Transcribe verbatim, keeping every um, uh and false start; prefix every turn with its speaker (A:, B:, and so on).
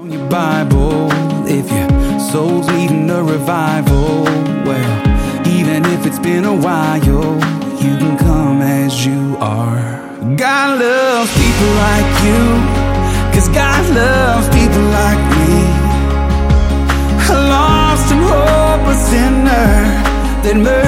A: Your Bible, if your soul's needing a revival, well, even if it's been a while, you can come as you are. God loves people like you, 'cause God loves people like me. A lost and hopeless sinner that mercy